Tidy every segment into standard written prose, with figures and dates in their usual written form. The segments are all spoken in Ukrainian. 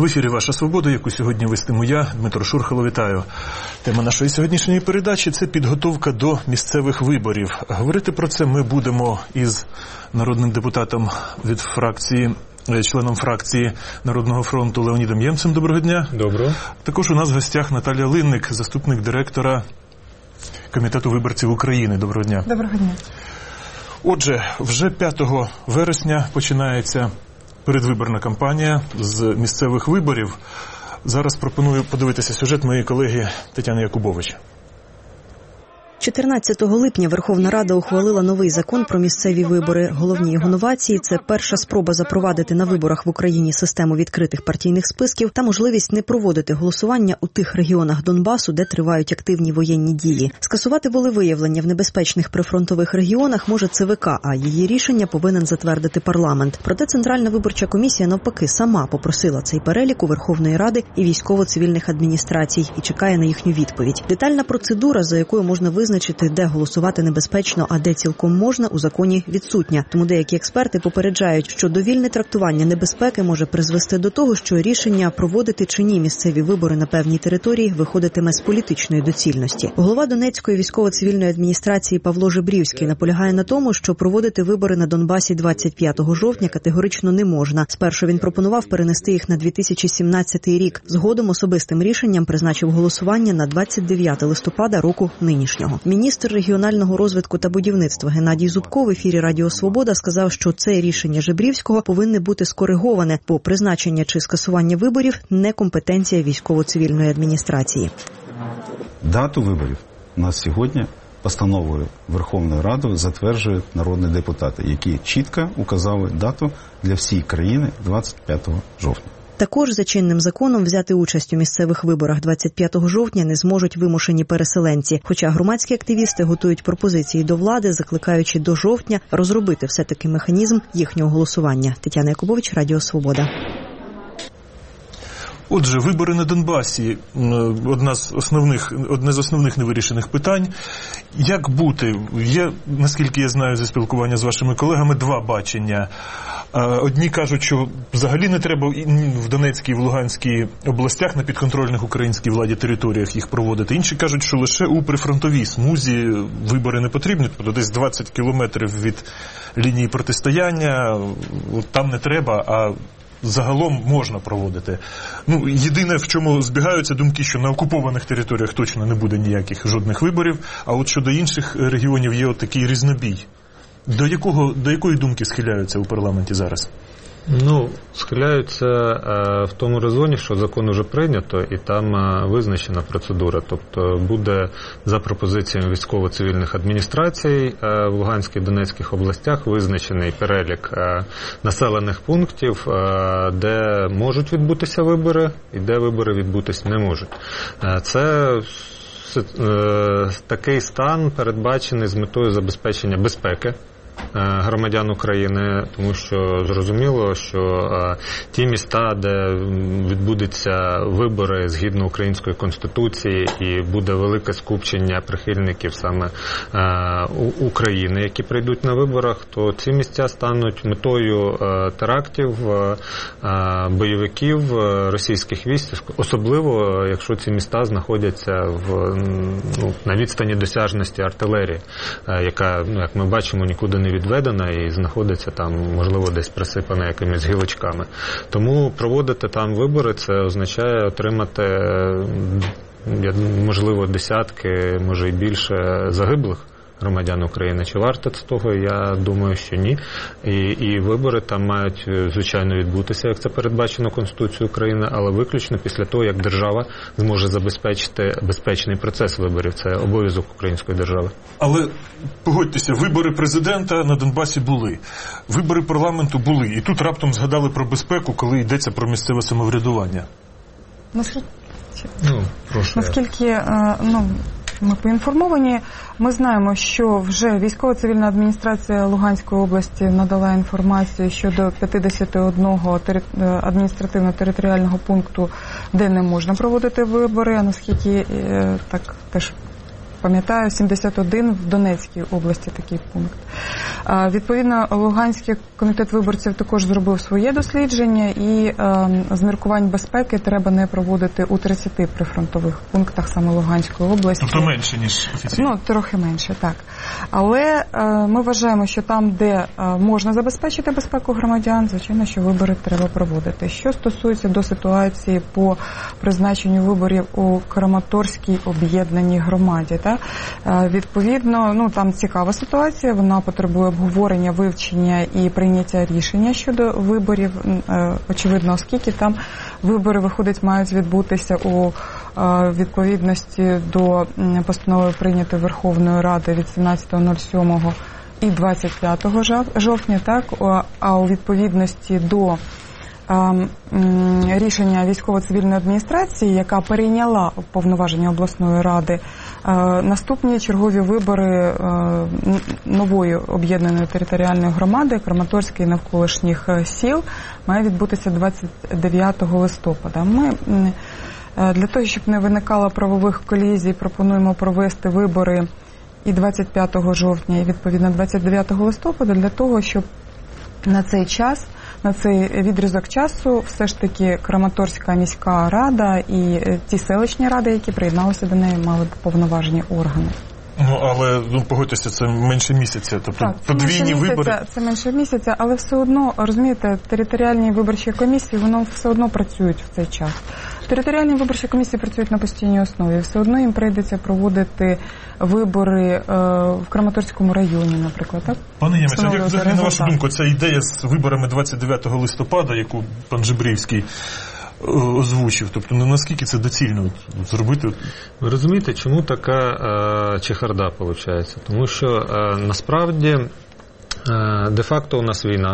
В ефірі «Ваша свобода», яку сьогодні вестиму я, Дмитро Шурхало, вітаю. Тема нашої сьогоднішньої передачі – це підготовка до місцевих виборів. Говорити про це ми будемо із народним депутатом від фракції, членом фракції Народного фронту Леонідом Ємцем. Доброго дня. Доброго. Також у нас в гостях Наталія Линник, заступник директора Комітету виборців України. Доброго дня. Доброго дня. Отже, вже 5 вересня починається передвиборна кампанія з місцевих виборів. Зараз пропоную подивитися сюжет моєї колеги Тетяни Якубович. 14 липня Верховна Рада ухвалила новий закон про місцеві вибори. Головні його новації – це перша спроба запровадити на виборах в Україні систему відкритих партійних списків та можливість не проводити голосування у тих регіонах Донбасу, де тривають активні воєнні дії. Скасувати волевиявлення в небезпечних прифронтових регіонах може ЦВК, а її рішення повинен затвердити парламент. Проте Центральна виборча комісія навпаки сама попросила цей перелік у Верховної Ради і військово-цивільних адміністрацій і чекає на їхню відповідь. Детальна процедура, за якою можна визначити, де голосувати небезпечно, а де цілком можна, у законі відсутня. Тому деякі експерти попереджають, що довільне трактування небезпеки може призвести до того, що рішення проводити чи ні місцеві вибори на певній території виходитиме з політичної доцільності. Голова Донецької військово-цивільної адміністрації Павло Жебрівський наполягає на тому, що проводити вибори на Донбасі 25 жовтня категорично не можна. Спершу він пропонував перенести їх на 2017 рік. Згодом особистим рішенням призначив голосування на 29 листопада року нинішнього. Міністр регіонального розвитку та будівництва Геннадій Зубко в ефірі Радіо Свобода сказав, що це рішення Жебрівського повинне бути скориговане, бо призначення чи скасування виборів – не компетенція військово-цивільної адміністрації. Дату виборів у нас сьогодні постановою Верховної Ради затверджують народні депутати, які чітко указали дату для всієї країни 25 жовтня. Також за чинним законом взяти участь у місцевих виборах 25 жовтня не зможуть вимушені переселенці. Хоча громадські активісти готують пропозиції до влади, закликаючи до жовтня розробити все-таки механізм їхнього голосування. Тетяна Якубович, Радіо Свобода. Отже, вибори на Донбасі – одне з основних невирішених питань. Як бути? Є, наскільки я знаю зі спілкування з вашими колегами, два бачення. Одні кажуть, що взагалі не треба в Донецькій і в Луганській областях на підконтрольних українській владі територіях їх проводити. Інші кажуть, що лише у прифронтовій смузі вибори не потрібні, тобто десь 20 кілометрів від лінії протистояння, там не треба, а загалом можна проводити. Єдине, в чому збігаються думки, що на окупованих територіях точно не буде ніяких жодних виборів, а от щодо інших регіонів є от такий різнобій. До якої думки схиляються у парламенті зараз? Схиляються в тому резоні, що закон уже прийнято і там визначена процедура. Тобто буде за пропозиціями військово-цивільних адміністрацій в Луганській і Донецьких областях визначений перелік населених пунктів, де можуть відбутися вибори і де вибори відбутися не можуть. Це такий стан передбачений з метою забезпечення безпеки громадян України, тому що зрозуміло, що ті міста, де відбудуться вибори згідно Української Конституції і буде велике скупчення прихильників саме України, які прийдуть на виборах, то ці місця стануть метою терактів, бойовиків, російських військ, особливо, якщо ці міста знаходяться на відстані досяжності артилерії, яка, як ми бачимо, нікуди не відведена і знаходиться там, можливо, десь присипана якимись гілочками. Тому проводити там вибори – це означає отримати, можливо, десятки, може і більше загиблих громадян України. Чи варто це того? Я думаю, що ні. І вибори там мають, звичайно, відбутися, як це передбачено Конституцією України, але виключно після того, як держава зможе забезпечити безпечний процес виборів. Це обов'язок української держави. Але, погодьтеся, вибори президента на Донбасі були. Вибори парламенту були. І тут раптом згадали про безпеку, коли йдеться про місцеве самоврядування. Наскільки ми поінформовані, ми знаємо, що вже військово-цивільна адміністрація Луганської області надала інформацію щодо 51 адміністративно-територіального пункту, де не можна проводити вибори, а наскільки так теж пам'ятаю, 71 в Донецькій області такий пункт. Відповідно, Луганський комітет виборців також зробив своє дослідження, і з міркувань безпеки треба не проводити у 30 прифронтових пунктах саме Луганської області. Тобто менше, ніж офіційно? Ну, трохи менше, так. Але ми вважаємо, що там, де можна забезпечити безпеку громадян, звичайно, що вибори треба проводити. Що стосується до ситуації по призначенню виборів у Краматорській об'єднаній громаді, так? Відповідно, ну, там цікава ситуація, вона потребує обговорення, вивчення і прийняття рішення щодо виборів, очевидно, оскільки там вибори, виходить, мають відбутися у відповідності до постанови, прийнятої Верховною Радою від 17.07 і 25 жовтня, так, а у відповідності до рішення військово-цивільної адміністрації, яка перейняла повноваження обласної ради, наступні чергові вибори нової об'єднаної територіальної громади Краматорської і навколишніх сіл має відбутися 29 листопада. Ми для того, щоб не виникало правових колізій, пропонуємо провести вибори і 25 жовтня, і відповідно 29 листопада, для того, щоб на цей час, на цей відрізок часу все ж таки Краматорська міська рада і ті селищні ради, які приєдналися до неї, мали повноважені органи. Ну, але, погодьтеся, це менше місяця, тобто так, подвійні вибори. Це менше місяця, але все одно, розумієте, територіальні виборчі комісії, воно все одно працюють в цей час. Територіальні виборчі комісії працюють на постійній основі, все одно їм прийдеться проводити вибори в Краматорському районі, наприклад, так? Пане Ємець, як взагалі, на вашу думку, ця ідея з виборами 29 листопада, яку пан Жебрівський озвучив, тобто наскільки це доцільно зробити? Ви розумієте, чому така чехарда виходить? Тому що насправді де-факто у нас війна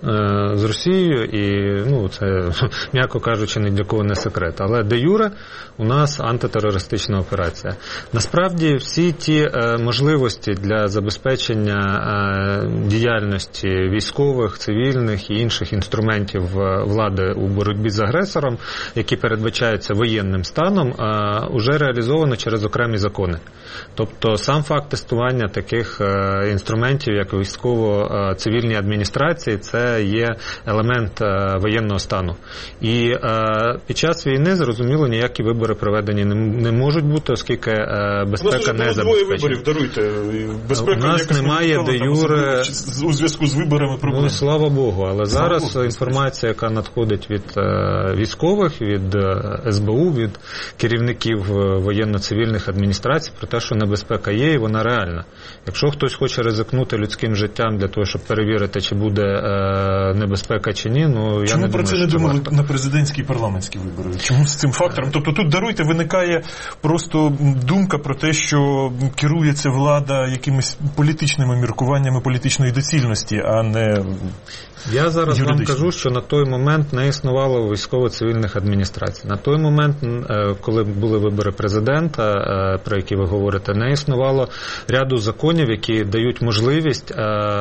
з Росією, і це, м'яко кажучи, ні для кого не секрет. Але де-юре у нас антитерористична операція. Насправді всі ті можливості для забезпечення діяльності військових, цивільних і інших інструментів влади у боротьбі з агресором, які передбачаються воєнним станом, уже реалізовано через окремі закони. Тобто сам факт тестування таких інструментів, як військово-цивільні адміністрації, це є елемент воєнного стану. І під час війни, зрозуміло, ніякі вибори проведені не можуть бути, оскільки безпека не забезпечена. Двоє виборів, даруйте. Безпека у нас немає де-юре у зв'язку з виборами проблем. Ну, слава Богу, але зараз інформація, яка надходить від військових, від СБУ, від керівників воєнно-цивільних адміністрацій про те, що небезпека є і вона реальна. Якщо хтось хоче ризикнути людським життям для того, щоб перевірити, чи буде небезпека чи ні, я не думаю, що чому про це не думали на президентські і парламентські вибори? Чому з цим фактором? Тобто тут, даруйте, виникає просто думка про те, що керується влада якимись політичними міркуваннями політичної доцільності, а не я зараз вам кажу, що на той момент не існувало військово-цивільних адміністрацій. На той момент, коли були вибори президента, про які ви говорите, не існувало ряду законів, які дають можливість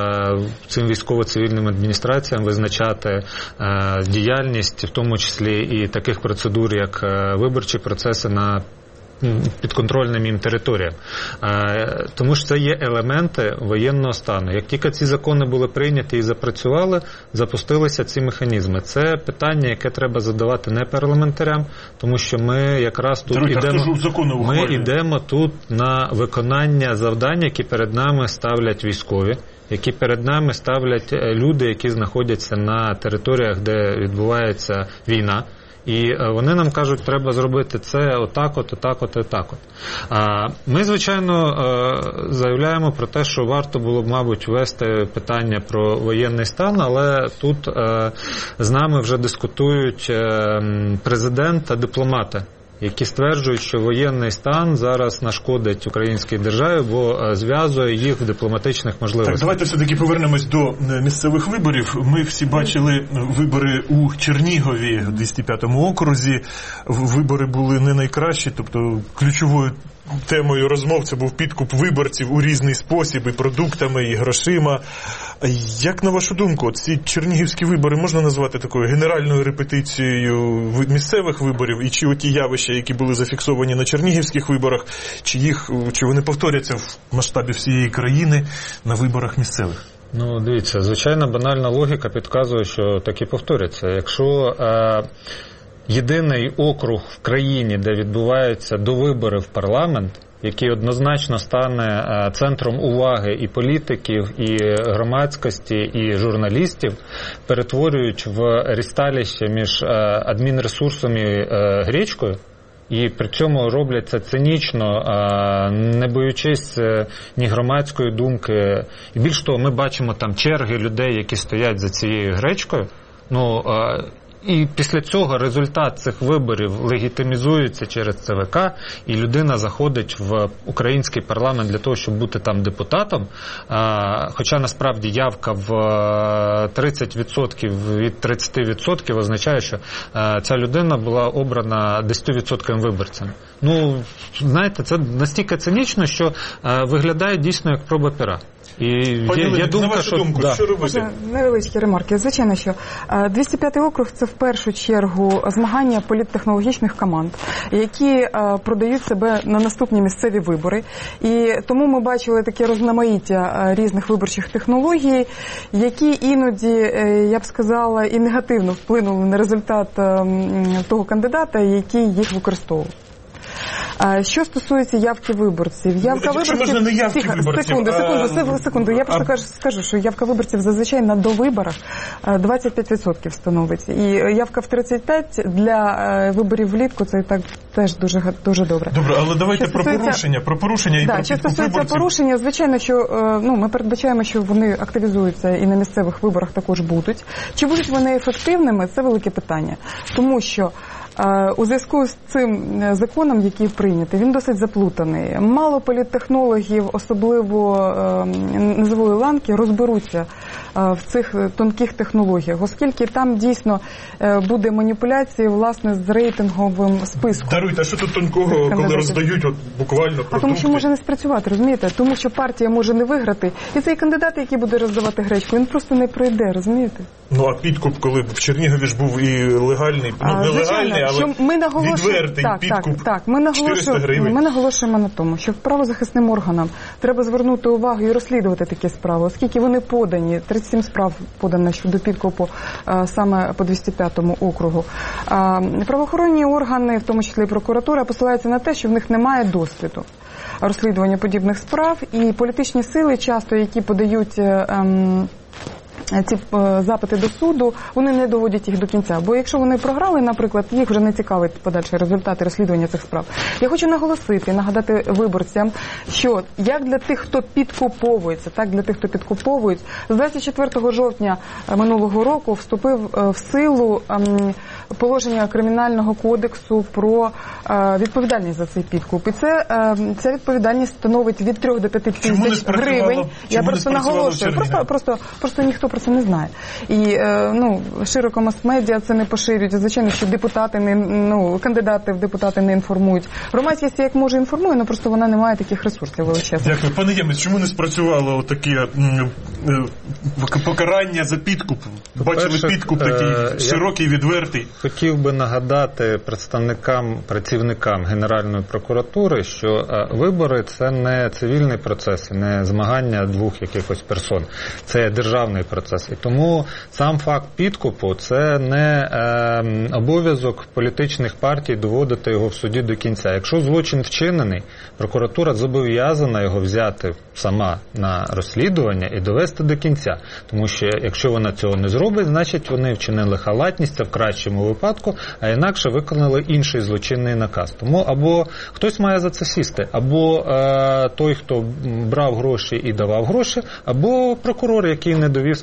цим військово-цивільним адміністраціям визначати діяльність, в тому числі і таких процедур, як виборчі процеси на підконтрольним їм територіям. Тому що це є елементи воєнного стану. Як тільки ці закони були прийняті і запрацювали, запустилися ці механізми. Це питання, яке треба задавати не парламентарям, тому що ми якраз тут йдемо тут на виконання завдань, які перед нами ставлять військові, які перед нами ставлять люди, які знаходяться на територіях, де відбувається війна. І вони нам кажуть, треба зробити це отак от. Ми, звичайно, заявляємо про те, що варто було б, мабуть, ввести питання про воєнний стан, але тут з нами вже дискутують президент та дипломати, які стверджують, що воєнний стан зараз нашкодить українській державі, бо зв'язує їх в дипломатичних можливостях. Так, давайте все-таки повернемось до місцевих виборів. Ми всі бачили вибори у Чернігові, в 205-му окрузі. Вибори були не найкращі, тобто темою розмов це був підкуп виборців у різний спосіб, і продуктами, і грошима. Як, на вашу думку, ці чернігівські вибори можна назвати такою генеральною репетицією місцевих виборів? І чи оті явища, які були зафіксовані на чернігівських виборах, чи вони повторяться в масштабі всієї країни на виборах місцевих? Ну, дивіться, звичайна банальна логіка підказує, що так і повторяться. Якщо єдиний округ в країні, де відбуваються довибори в парламент, який однозначно стане центром уваги і політиків, і громадськості, і журналістів, перетворюють в рісталіще між адмінресурсом і гречкою, і при цьому роблять це цинічно, не боючись ні громадської думки. І більш того, ми бачимо там черги людей, які стоять за цією гречкою. І після цього результат цих виборів легітимізується через ЦВК, і людина заходить в український парламент для того, щоб бути там депутатом, хоча насправді явка в 30% від 30% означає, що ця людина була обрана 10% виборцями. Ну, знаєте, це настільки цинічно, що виглядає дійсно як проба пера. І є думка, на вашу думку, що робити? Невеличкі ремарки. Звичайно, що 205-й округ – це в першу чергу змагання політтехнологічних команд, які продають себе на наступні місцеві вибори. І тому ми бачили таке розноманіття різних виборчих технологій, які іноді, я б сказала, і негативно вплинули на результат того кандидата, який їх використовував. Що стосується явки виборців, секунду. Я просто скажу, що явка виборців зазвичай на довиборах 25% становить. І явка в 35% для виборів влітку це так теж дуже добре. Добре, але давайте про порушення і про підкуп що стосується порушення, звичайно, що ми передбачаємо, що вони активізуються і на місцевих виборах також будуть. Чи будуть вони ефективними, це велике питання. Тому що у зв'язку з цим законом, який прийнятий, він досить заплутаний. Мало політтехнологів, особливо низової ланки, розберуться в цих тонких технологіях, оскільки там дійсно буде маніпуляція, власне, з рейтинговим списком. Даруйте, а що тут тонкого, коли роздають буквально продукти? Тому що може не спрацювати, розумієте? Тому що партія може не виграти, і цей кандидат, який буде роздавати гречку, він просто не пройде, розумієте? Ну, а підкуп, коли в Чернігові ж був і легальний, нелегальний, але відвертий підкуп 400 гривень. Ми наголошуємо на тому, що правозахисним органам треба звернути увагу і розслідувати такі справи, оскільки вони подані, 37 справ подано щодо підкупу саме по 205-му округу. Правоохоронні органи, в тому числі і прокуратура, посилаються на те, що в них немає досвіду розслідування подібних справ, і політичні сили часто, які подають ці запити до суду, вони не доводять їх до кінця. Бо якщо вони програли, наприклад, їх вже не цікавить подальші результати розслідування цих справ. Я хочу наголосити, нагадати виборцям, що як для тих, хто підкуповується, так для тих, хто підкуповують, з 24 жовтня минулого року вступив в силу положення Кримінального кодексу про відповідальність за цей підкуп. І ця відповідальність становить від 3 до 5 тисяч гривень. Я просто наголошую. Просто ніхто про це не знає. І широко мас-медіа це не поширюють. Звичайно, що кандидати в депутати не інформують. Громадськість як може інформує, але просто вона не має таких ресурсів величезних. Дякую. Пане Ємець, чому не спрацювало таке покарання за підкуп? Бачили підкуп такий широкий, відвертий. Хотів би нагадати працівникам Генеральної прокуратури, що вибори – це не цивільний процес, не змагання двох якихось персон. Це державний процес. І тому сам факт підкупу – це не обов'язок політичних партій доводити його в суді до кінця. Якщо злочин вчинений, прокуратура зобов'язана його взяти сама на розслідування і довести до кінця. Тому що якщо вона цього не зробить, значить вони вчинили халатність, це в кращому випадку, а інакше виконали інший злочинний наказ. Тому або хтось має за це сісти, або той, хто брав гроші і давав гроші, або прокурор, який не довів справу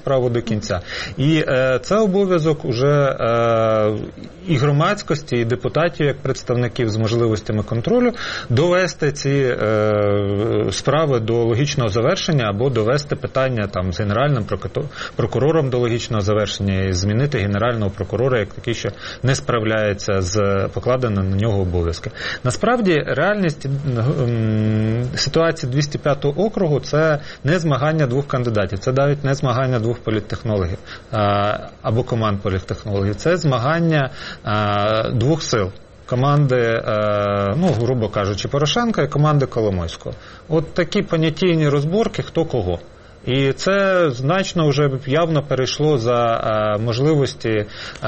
справу до кінця. І це обов'язок уже і громадськості, і депутатів, як представників з можливостями контролю, довести ці справи до логічного завершення або довести питання там з генеральним прокурором до логічного завершення і змінити генерального прокурора як такий, що не справляється з покладеними на нього обов'язки. Насправді, реальність ситуації 205-го округу – це не змагання двох кандидатів, це навіть не змагання двох політтехнологів або команд політтехнологів, це змагання двох сил. Команди, грубо кажучи, Порошенка і команди Коломойського. От такі понятійні розборки, хто кого. І це значно вже явно перейшло за можливості,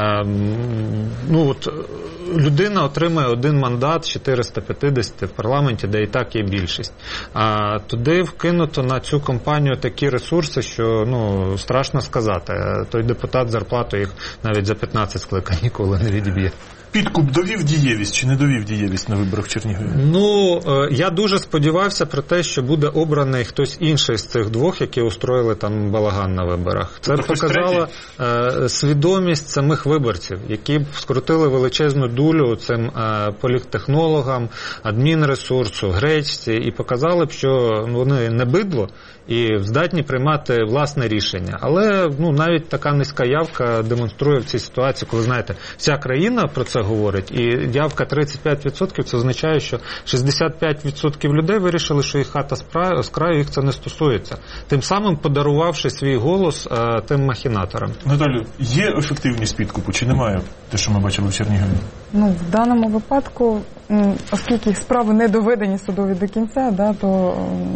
людина отримує один мандат з 450 в парламенті, де і так є більшість. А туди вкинуто на цю кампанію такі ресурси, що, страшно сказати. Той депутат зарплату їх навіть за 15 скликань ніколи не відіб'є. Підкуп довів дієвість чи не довів дієвість на виборах в Чернігові? Я дуже сподівався про те, що буде обраний хтось інший з цих двох, які устроїли там балаган на виборах. Це показало свідомість самих виборців, які б скрутили величезну дулю цим політтехнологам, адмінресурсу, гречці, і показали б, що вони не бидло і здатні приймати власне рішення. Але навіть така низька явка демонструє в цій ситуації, коли, знаєте, вся країна про це говорить, і явка 35% це означає, що 65% людей вирішили, що їх хата з краю, їх це не стосується. Тим самим подарувавши свій голос тим махінаторам. Наталю, є ефективність підкупу чи немає, те, що ми бачили в Чернігові? В даному випадку, оскільки справи не доведені судові до кінця, то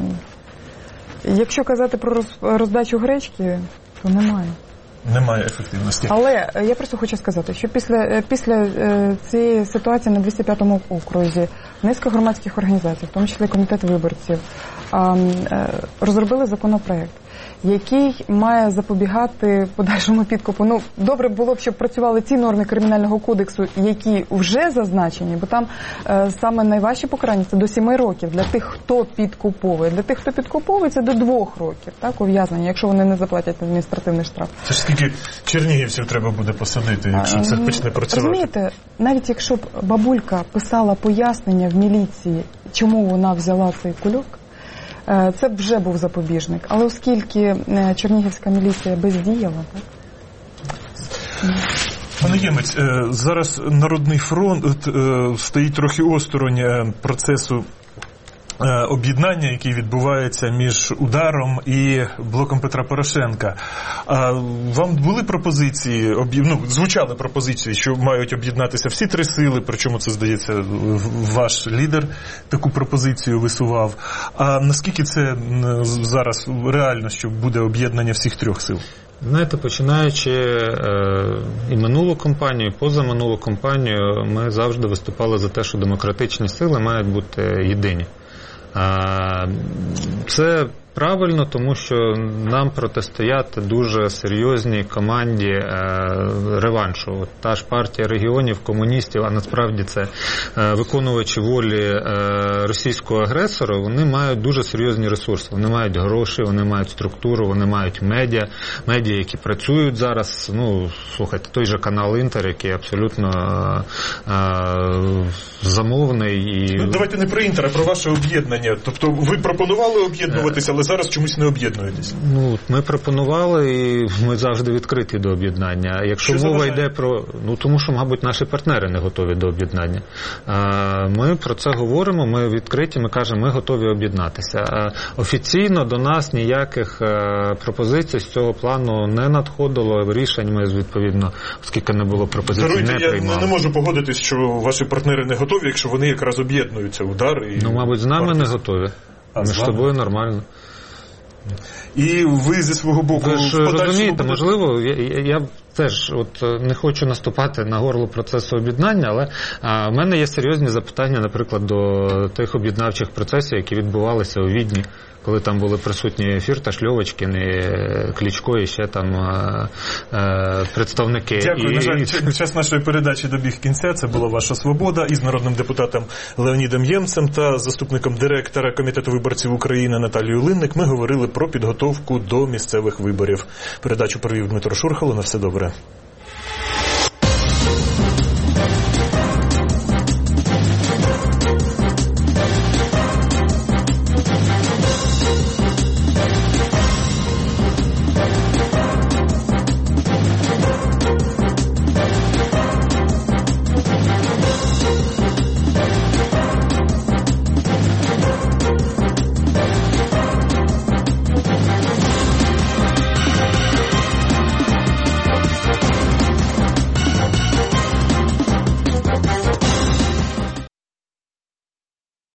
якщо казати про роздачу гречки, то немає. Немає ефективності. Але я просто хочу сказати, що після цієї ситуації на 205-му окрузі низка громадських організацій, в тому числі комітет виборців, розробили законопроект, який має запобігати подальшому підкупу. Добре було б, щоб працювали ці норми Кримінального кодексу, які вже зазначені, бо там саме найважче покарання – це до 7 років для тих, хто підкуповує. Для тих, хто підкуповує, це до 2 років, ув'язнення, якщо вони не заплатять адміністративний штраф. Це ж скільки чернігівців треба буде посадити, якщо це почне працювати? Розумієте, навіть якщо б бабулька писала пояснення в міліції, чому вона взяла цей кульок, це б вже був запобіжник. Але оскільки чернігівська міліція бездіяла, Пане Ємець, зараз Народний фронт стоїть трохи осторонь процесу об'єднання, який відбувається між «Ударом» і блоком Петра Порошенка. Вам були пропозиції, звучали пропозиції, що мають об'єднатися всі 3 сили, причому це, здається, ваш лідер таку пропозицію висував. А наскільки це зараз реально, що буде об'єднання всіх 3 сил? Знаєте, починаючи і минулу кампанію, і позаминулу кампанію, ми завжди виступали за те, що демократичні сили мають бути єдині. Це правильно, тому що нам протистояти дуже серйозній команді реваншу. Та ж партія регіонів, комуністів, а насправді це виконувачі волі російського агресора, вони мають дуже серйозні ресурси. Вони мають гроші, вони мають структуру, вони мають медіа, які працюють зараз. Слухайте, той же канал «Інтер», який абсолютно замовний. І... Давайте не про «Інтер», а про ваше об'єднання. Тобто ви пропонували об'єднуватися, але зараз чомусь не об'єднуєтесь. Ми пропонували, і ми завжди відкриті до об'єднання. Якщо мова йде про... тому що, мабуть, наші партнери не готові до об'єднання. Ми про це говоримо, ми відкриті, ми кажемо, ми готові об'єднатися. Офіційно до нас ніяких пропозицій з цього плану не надходило, рішень ми, відповідно, оскільки не було пропозицій, не приймали. Я не можу погодитись, що ваші партнери не готові, якщо вони якраз об'єднуються, «Удар» і... мабуть, з нами не готові. Між тобою нормально. І ви зі свого боку... Ви ж розумієте, можливо, я теж не хочу наступати на горло процесу об'єднання, але в мене є серйозні запитання, наприклад, до тих об'єднавчих процесів, які відбувалися у Відні, коли там були присутні Фірташ, Льовочкін, Кличко і ще там представники. Дякую. На жаль, час нашої передачі добіг кінця. Це була «Ваша свобода» із народним депутатом Леонідом Ємцем та заступником директора Комітету виборців України Наталією Линник. Ми говорили про підготовку до місцевих виборів. Передачу провів Дмитро Шурхало. На все добре.